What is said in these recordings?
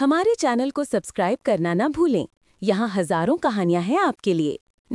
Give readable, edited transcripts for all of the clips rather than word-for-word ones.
हमारे चैनल को सब्सक्राइब करना ना भूलें। यहाँ हजारों कहानियां हैं आपके लिए।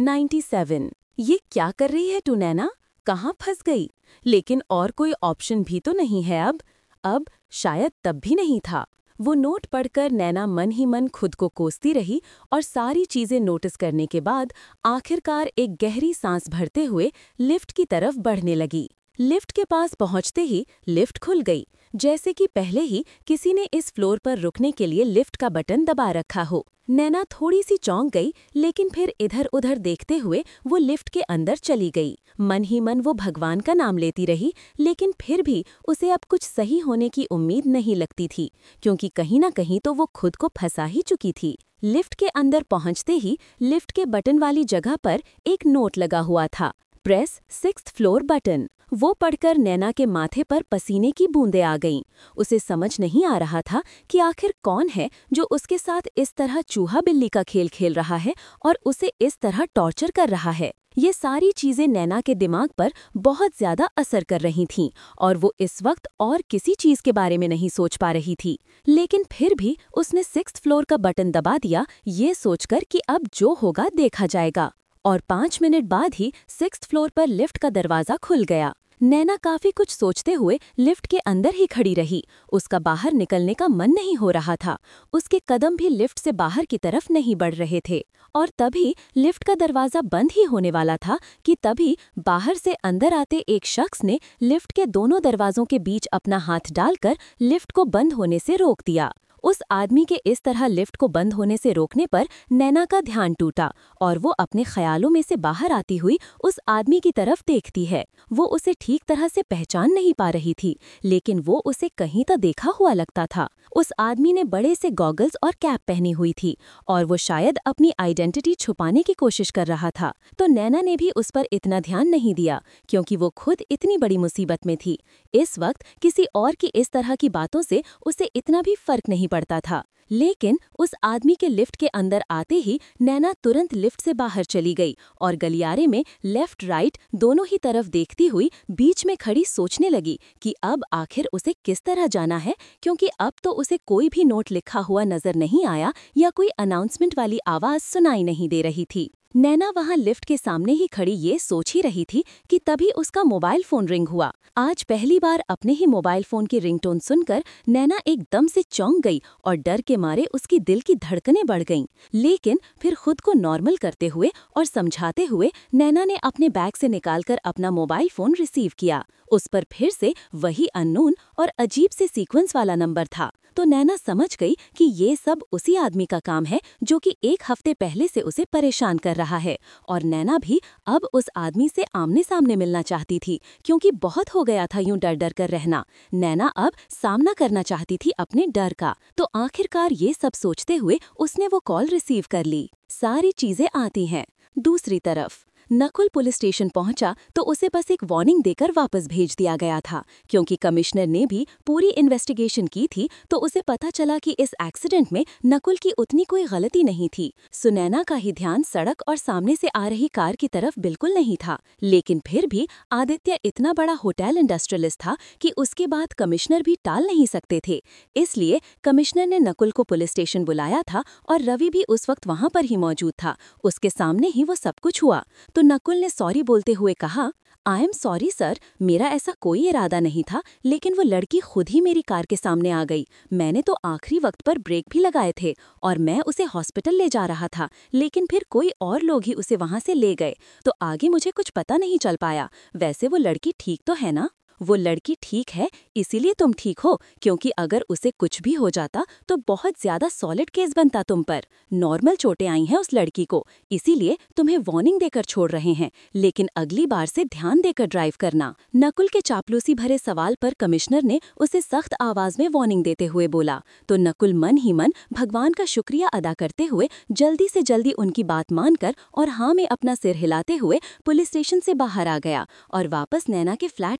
97। ये क्या कर रही है तू नैना? कहाँ फंस गई? लेकिन और कोई ऑप्शन भी तो नहीं है अब शायद तब भी नहीं था। वो नोट पढ़कर नैना मन ही मन खुद को कोसती रही और सारी चीजें नोटिस करने के बाद आखिरकार एक गहरी सांस भरते हुए लिफ्ट की तरफ बढ़ने लगी। लिफ्ट के पास पहुंचते ही लिफ्ट खुल गई, जैसे कि पहले ही किसी ने इस फ्लोर पर रुकने के लिए लिफ्ट का बटन दबा रखा हो। नैना थोड़ी सी चौंक गई, लेकिन फिर इधर उधर देखते हुए वो लिफ्ट के अंदर चली गई। मन ही मन वो भगवान का नाम लेती रही, लेकिन फिर भी उसे अब कुछ सही होने की उम्मीद नहीं लगती थी, क्योंकि कहीं ना कहीं तो वो खुद को फंसा ही चुकी थी। लिफ्ट के अंदर पहुंचते ही लिफ्ट के बटन वाली जगह पर एक नोट लगा हुआ था, प्रेस 6th फ्लोर बटन। वो पढ़कर नैना के माथे पर पसीने की बूंदें आ गईं। उसे समझ नहीं आ रहा था कि आखिर कौन है जो उसके साथ इस तरह चूहा बिल्ली का खेल खेल रहा है और उसे इस तरह टॉर्चर कर रहा है। ये सारी चीजें नैना के दिमाग पर बहुत ज्यादा असर कर रही थीं और वो इस वक्त और किसी चीज के बारे में नहीं सोच पा रही थी। लेकिन फिर भी उसने 6th फ्लोर का बटन दबा दिया, ये सोचकर कि अब जो होगा देखा जाएगा। और 5 मिनट बाद ही 6th फ्लोर पर लिफ्ट का दरवाजा खुल गया। नैना काफी कुछ सोचते हुए लिफ्ट के अंदर ही खड़ी रही। उसका बाहर निकलने का मन नहीं हो रहा था। उसके कदम भी लिफ्ट से बाहर की तरफ नहीं बढ़ रहे थे। और तभी लिफ्ट का दरवाजा बंद ही होने वाला था कि तभी बाहर से अंदर आते एक शख्स ने लिफ्ट के दोनों दरवाजों के बीच अपना हाथ डालकर लिफ्ट को बंद होने से रोक दिया। उस आदमी के इस तरह लिफ्ट को बंद होने से रोकने पर नैना का ध्यान टूटा और वो अपने ख्यालों में से बाहर आती हुई उस आदमी की तरफ देखती है। वो उसे ठीक तरह से पहचान नहीं पा रही थी, लेकिन वो उसे कहीं तो देखा हुआ लगता था। उस आदमी ने बड़े से गॉगल्स और कैप पहनी हुई थी और वो शायद अपनी आइडेंटिटी छुपाने की कोशिश कर रहा था। तो नैना ने भी उस पर इतना ध्यान नहीं दिया, क्योंकि वो खुद इतनी बड़ी मुसीबत में थी। इस वक्त किसी और की इस तरह की बातों से उसे इतना भी फर्क नहीं पड़ता था। लेकिन उस आदमी के लिफ्ट के अंदर आते ही नैना तुरंत लिफ्ट से बाहर चली गई और गलियारे में लेफ्ट राइट दोनों ही तरफ देखती हुई बीच में खड़ी सोचने लगी कि अब आखिर उसे किस तरह जाना है, क्योंकि अब तो उसे कोई भी नोट लिखा हुआ नजर नहीं आया या कोई अनाउंसमेंट वाली आवाज सुनाई नहीं दे रही थी। नैना वहां लिफ्ट के सामने ही खड़ी ये सोच ही रही थी कि तभी उसका मोबाइल फोन रिंग हुआ। आज पहली बार अपने ही मोबाइल फोन की रिंगटोन सुनकर नैना एकदम से चौंक गई और डर के मारे उसकी दिल की धड़कनें बढ़ गईं। लेकिन फिर खुद को नॉर्मल करते हुए और समझाते हुए नैना ने अपने बैग से निकालकर अपना मोबाइल फोन रिसीव किया। उस पर फिर से वही अननोन और अजीब से सीक्वेंस वाला नंबर था। तो नैना समझ गई कि ये सब उसी आदमी का काम है जो कि एक हफ्ते पहले से उसे परेशान कर रहा है। और नैना भी अब उस आदमी से आमने सामने मिलना चाहती थी, क्योंकि बहुत हो गया था यूं डर डर कर रहना। नैना अब सामना करना चाहती थी अपने डर का। तो आखिरकार ये सब सोचते हुए उसने वो कॉल रिसीव कर ली। सारी चीजें आती हैं। दूसरी तरफ नकुल पुलिस स्टेशन पहुंचा तो उसे बस एक वार्निंग देकर वापस भेज दिया गया था, क्योंकि कमिश्नर ने भी पूरी इन्वेस्टिगेशन की थी। तो उसे पता चला कि इस एक्सीडेंट में नकुल की उतनी कोई गलती नहीं थी। सुनैना का ही ध्यान सड़क और सामने से आ रही कार की तरफ बिल्कुल नहीं था। लेकिन फिर भी आदित्य इतना बड़ा होटल इंडस्ट्रियलिस्ट था कि उसके बाद कमिश्नर भी टाल नहीं सकते थे। इसलिए कमिश्नर ने नकुल को पुलिस स्टेशन बुलाया था और रवि भी उस वक्त वहां पर ही मौजूद था। उसके सामने ही वो सब कुछ हुआ। तो नकुल ने सॉरी बोलते हुए कहा, आई एम सॉरी सर, मेरा ऐसा कोई इरादा नहीं था, लेकिन वो लड़की खुद ही मेरी कार के सामने आ गई। मैंने तो आखिरी वक्त पर ब्रेक भी लगाए थे और मैं उसे हॉस्पिटल ले जा रहा था, लेकिन फिर कोई और लोग ही उसे वहां से ले गए, तो आगे मुझे कुछ पता नहीं चल पाया। वैसे वो लड़की ठीक तो है ना? वो लड़की ठीक है, इसीलिए तुम ठीक हो, क्योंकि अगर उसे कुछ भी हो जाता तो बहुत ज्यादा सॉलिड केस बनता तुम पर। नॉर्मल चोटें आई हैं उस लड़की को, इसीलिए तुम्हें वार्निंग देकर छोड़ रहे हैं, लेकिन अगली बार से ध्यान देकर ड्राइव करना। नकुल के चापलूसी भरे सवाल पर कमिश्नर ने उसे सख्त आवाज में वार्निंग देते हुए बोला। तो नकुल मन ही मन भगवान का शुक्रिया अदा करते हुए जल्दी से जल्दी उनकी बात मानकर और हाँ में अपना सिर हिलाते हुए पुलिस स्टेशन से बाहर आ गया और वापस नैना के फ्लैट की तरफ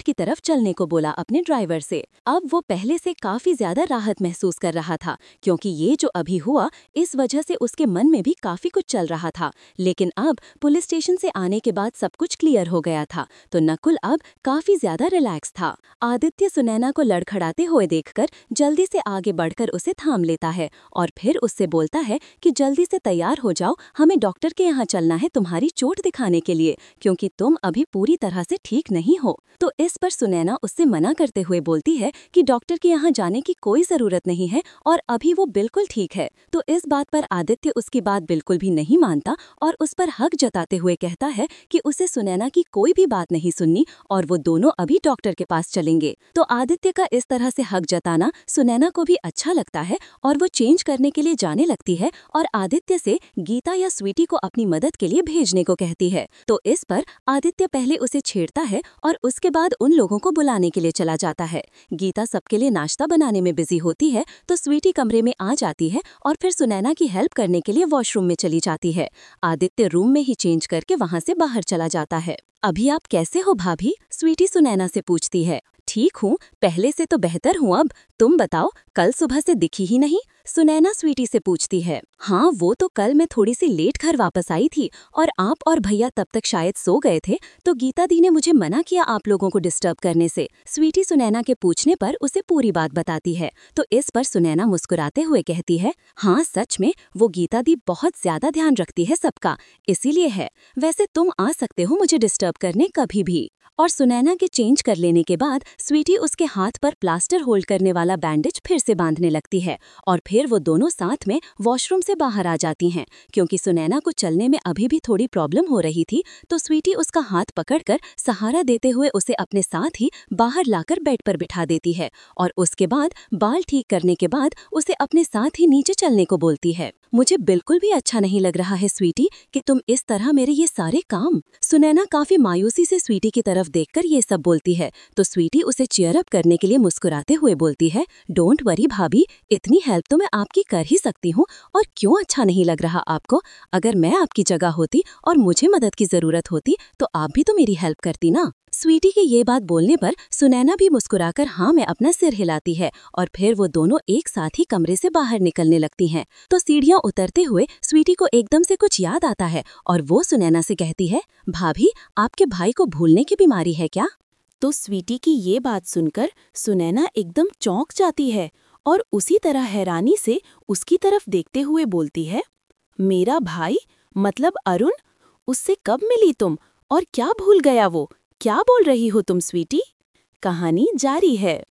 चलने को बोला अपने ड्राइवर से। अब वो पहले से काफी ज्यादा राहत महसूस कर रहा था, क्योंकि ये जो अभी हुआ इस वजह से उसके मन में भी काफी कुछ चल रहा था। लेकिन अब पुलिस स्टेशन से आने के बाद सब कुछ क्लियर हो गया था, तो नकुल अब काफी ज्यादा रिलैक्स था। आदित्य सुनैना को लड़खड़ाते हुए देखकर जल्दी से आगे बढ़कर उसे थाम लेता है और फिर उससे बोलता है कि जल्दी से तैयार हो जाओ, हमें डॉक्टर के यहाँ चलना है तुम्हारी चोट दिखाने के लिए, क्योंकि तुम अभी पूरी तरह से ठीक नहीं हो। तो इस पर सुनैना उससे मना करते हुए बोलती है कि डॉक्टर के यहाँ जाने की कोई जरूरत नहीं है और अभी वो बिल्कुल ठीक है। तो इस बात पर आदित्य उसकी बात बिल्कुल भी नहीं मानता और उस पर हक जताते हुए कहता है कि उसे सुनैना की कोई भी बात नहीं सुननी और वो दोनों अभी डॉक्टर के पास चलेंगे। तो आदित्य का इस तरह से हक जताना सुनैना को भी अच्छा लगता है और वो चेंज करने के लिए जाने लगती है और आदित्य से गीता या स्वीटी को अपनी मदद के लिए भेजने को कहती है। तो इस पर आदित्य पहले उसे छेड़ता है और उसके बाद उन लोगों को बुलाने के लिए चला जाता है। गीता सबके लिए नाश्ता बनाने में बिजी होती है, तो स्वीटी कमरे में आ जाती है और फिर सुनैना की हेल्प करने के लिए वॉशरूम में चली जाती है। आदित्य रूम में ही चेंज करके वहाँ से बाहर चला जाता है। अभी आप कैसे हो भाभी? स्वीटी सुनैना से पूछती है। ठीक हूँ, पहले से तो बेहतर हूँ अब। तुम बताओ, कल सुबह से दिखी ही नहीं। सुनैना स्वीटी से पूछती है। हाँ, वो तो कल मैं थोड़ी सी लेट घर वापस आई थी और आप और भैया तब तक शायद सो गए थे, तो गीता दी ने मुझे मना किया आप लोगों को डिस्टर्ब करने से। स्वीटी सुनैना के पूछने पर उसे पूरी बात बताती है। तो इस पर सुनैना मुस्कुराते हुए कहती है, हाँ सच में वो गीता दी बहुत ज्यादा ध्यान रखती है सबका, इसीलिए है। वैसे तुम आ सकते हो मुझे डिस्टर्ब करने कभी भी। और सुनैना के चेंज कर लेने के बाद स्वीटी उसके हाथ पर प्लास्टर होल्ड करने वाला बैंडेज फिर से बांधने लगती है और फिर वो दोनों साथ में वॉशरूम से बाहर आ जाती हैं। क्योंकि सुनैना को चलने में अभी भी थोड़ी प्रॉब्लम हो रही थी, तो स्वीटी उसका हाथ पकड़कर सहारा देते हुए उसे अपने साथ ही बाहर लाकर बेड पर बिठा देती है और उसके बाद बाल ठीक करने के बाद उसे अपने साथ ही नीचे चलने को बोलती है। मुझे बिल्कुल भी अच्छा नहीं लग रहा है स्वीटी कि तुम इस तरह मेरे ये सारे काम। सुनैना काफी मायूसी से स्वीटी की तरफ देखकर ये सब बोलती है, तो स्वीटी उसे चीयर अप करने के लिए मुस्कुराते हुए बोलती है, डोंट वरी भाभी, इतनी हेल्प तो मैं आपकी कर ही सकती हूँ। और क्यों अच्छा नहीं लग रहा आपको? अगर मैं आपकी जगह होती और मुझे मदद की जरूरत होती तो आप भी तो मेरी हेल्प करती ना। स्वीटी के ये बात बोलने पर सुनैना भी मुस्कुराकर हाँ में अपना सिर हिलाती है और फिर वो दोनों एक साथ ही कमरे से बाहर निकलने लगती हैं। तो सीढ़ियाँ उतरते हुए स्वीटी को एकदम से कुछ याद आता है और वो सुनैना से कहती है, भाभी आपके भाई को भूलने की बीमारी है क्या? तो स्वीटी की ये बात सुनकर सुनैना एकदम चौंक जाती है और उसी तरह हैरानी से उसकी तरफ देखते हुए बोलती है, मेरा भाई मतलब अरुण? उससे कब मिली तुम और क्या भूल गया वो? क्या बोल रही हो तुम स्वीटी? कहानी जारी है।